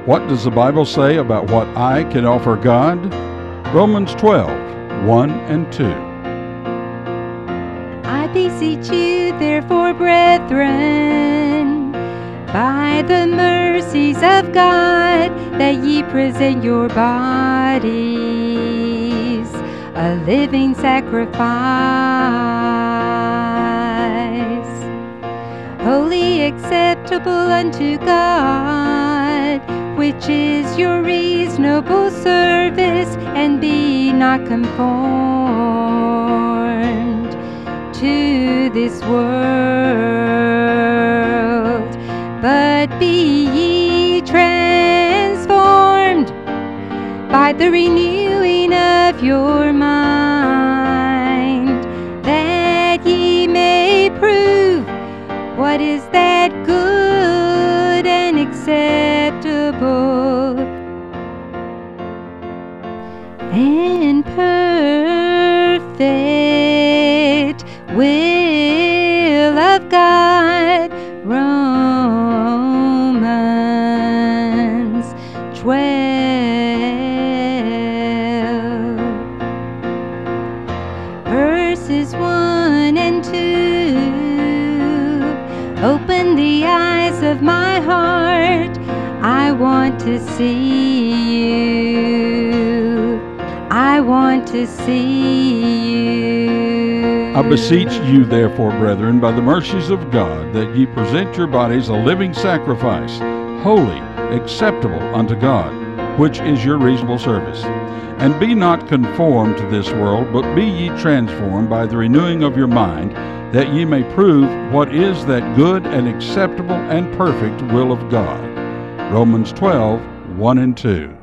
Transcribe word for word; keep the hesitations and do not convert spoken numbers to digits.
What does the Bible say about what I can offer God? Romans twelve, one and two. I beseech you, therefore, brethren, by the mercies of God, that ye present your bodies a living sacrifice, wholly acceptable unto God, which is your reasonable service. And be not conformed to this world, but be ye transformed by the renewing of your mind, that ye may prove what is that good and acceptable and perfect will of God. Romans twelve, verses one and two. Open the eyes of my heart, I want to see you, I want to see you. I beseech you, therefore, brethren, by the mercies of God, that ye present your bodies a living sacrifice, holy, acceptable unto God, which is your reasonable service. And be not conformed to this world, but be ye transformed by the renewing of your mind, that ye may prove what is that good and acceptable and perfect will of God. Romans twelve, one and two.